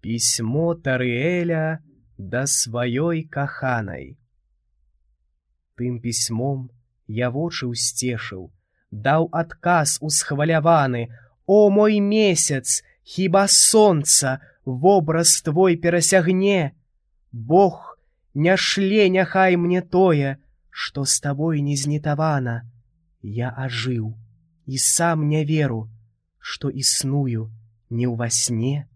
Пісьмо Тарыэля да сваёй каханай. Тым пісьмом я вочы ўсцешыў, даў адказ усхваляваны: «О, мой месяц, хіба сонца вобраз твой перасягне? Бог не шле няхай мне тое, што з табой не знітавана. Я ажыў і сам не веру, што існую не ўва сне».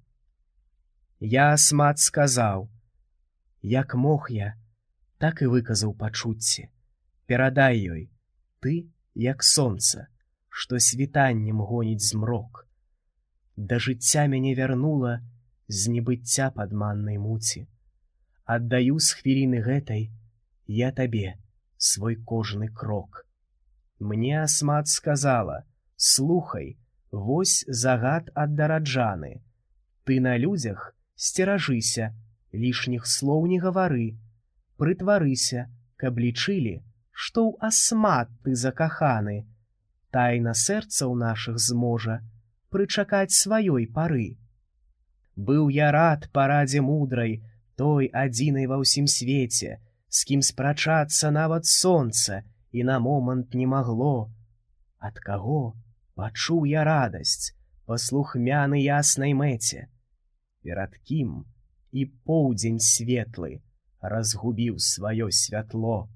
Я Асмат сказаў: «Як мог я, так і выказаў пачуцці. Перадай ёй, ты, як сонца, што світаннем гоніць змрок. Да жыцця мяне вярнула з небыцця падманнай муці. Аддаю з хвіліны гэтай я табе свой кожны крок». Мне Асмат сказала: «Слухай, вось загад ад Дараджаны. Ты на людзях сцеражыся, лішніх слоў не гавары, прытварыся, каб лічылі, што ў Асмат ты закаханы. Тайна сэрцаў нашых зможа прычакаць сваёй пары». Быў я рад парадзе мудрай, той адзінай ва ўсім свеце, з кім спрачацца нават сонца і на момант не магло. Ад каго пачуў я радасць, паслухмяны яснай мэце, перад кім і поўдзень светлы разгубіў сваё святло.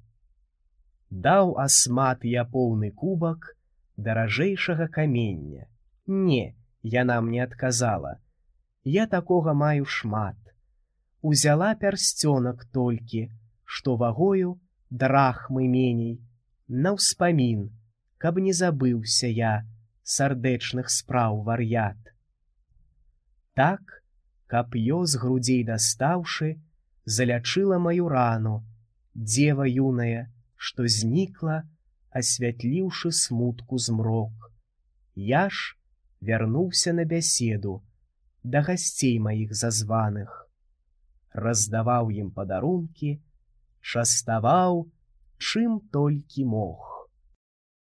Даў Асмат я поўны кубак даражэйшага камення. Не, яна мне адказала: «Я такога маю шмат. Узяла пярсцёнак толькі, што вагою драхмы меней, на ўспамін, каб не забыўся я сардэчных спраў вар'ят». Так, кап'ё з грудзей дастаўшы, залячыла маю рану дзева юная, што знікла, асвятліўшы смутку змрок. Я ж вярнуўся на бяседу да гасцей маіх зазваных. Раздаваў ім падарункі, частаваў, чым толькі мог.